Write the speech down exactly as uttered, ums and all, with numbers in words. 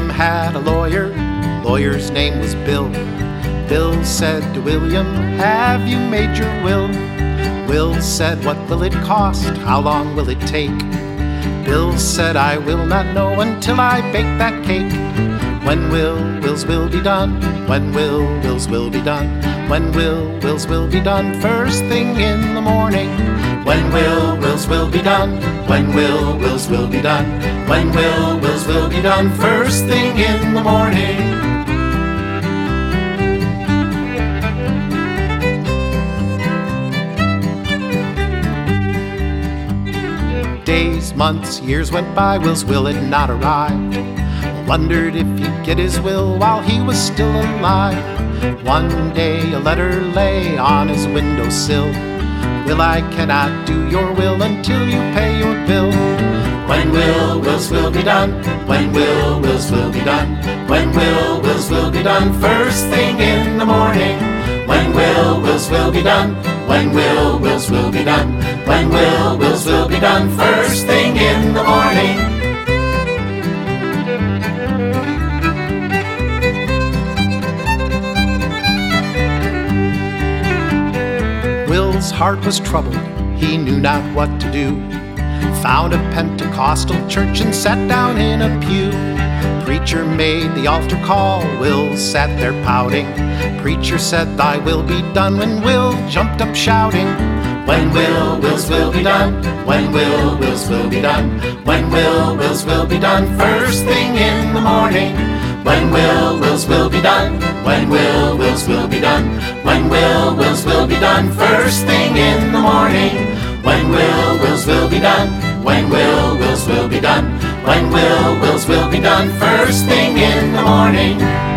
William had a lawyer, lawyer's name was Bill. Bill said to William, have you made your will? Will said, what will it cost? How long will it take? Bill said, I will not know until I bake that cake. When will wills will be done? When will wills will be done? When will wills will be done? First thing in the morning. When will wills will be done? When will wills will be done? When will wills will be done? First thing in the morning. Days, months, years went by, Will's will had not arrived. Wondered if he'd get his will while he was still alive. One day a letter lay on his windowsill. Will, I cannot do your will until you pay your bill. When will wills will be done? When will wills will be done? When will wills will be done? First thing in the morning. When will wills will be done? When will wills will be done? When will wills will be done? First thing in the morning. Will's heart was troubled, he knew not what to do. Found a Pentecostal church and sat down in a pew. Preacher made the altar call, Will sat there pouting. Preacher said, thy will be done, when Will jumped up shouting. When will wills will be done? When will wills will be done? When will wills will be done? First thing in the morning. When will wills will be done? When will wills will be done? When will wills will be done? First thing in the morning. When will wills will be done? When will wills will be done? When will wills will be done? First thing in the morning.